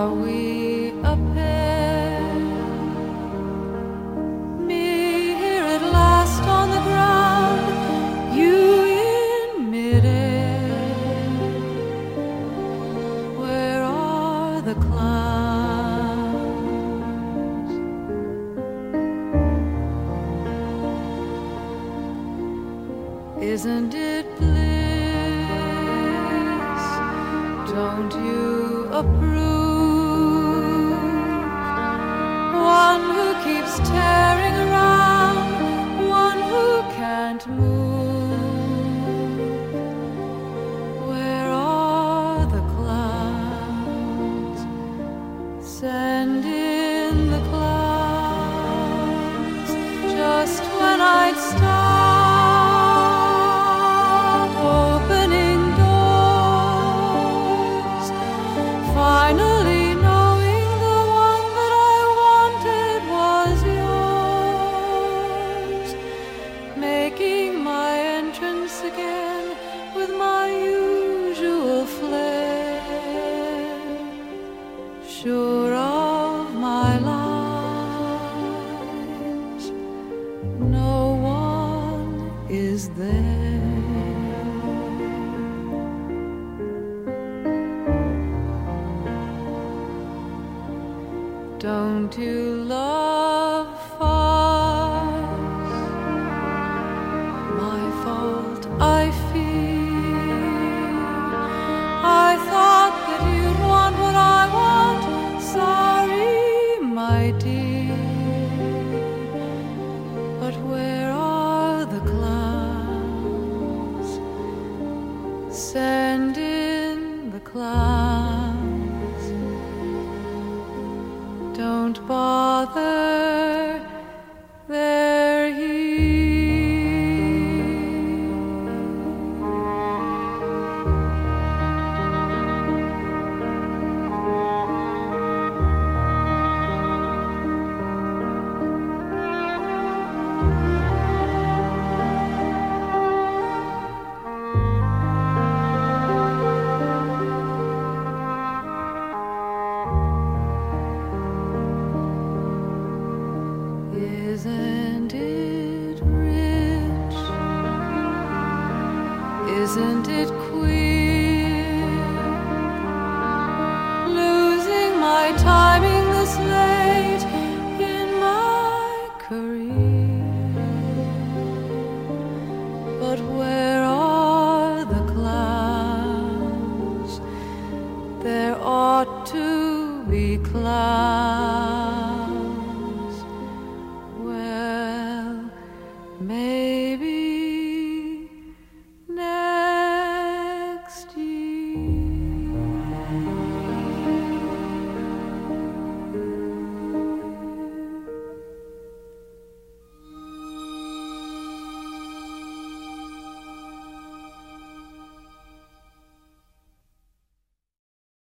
Are we a pair? Me here at last on the ground, you in midair. Where are the clouds? Isn't it bliss? Don't you approve? One who keeps tearing around, one who can't move. Where are the clouds? Send in the clouds. Just when I'd start opening doors, finally knowing the one that I wanted was yours, making my entrance again with my usual flair, sure of my lines, no one is there. Don't you love fuss? My fault, I fear. I thought that you'd want what I want. Sorry, my dear. But where are the clouds? Send in the clouds. Don't bother, they're here. Isn't it rich? Isn't it queer?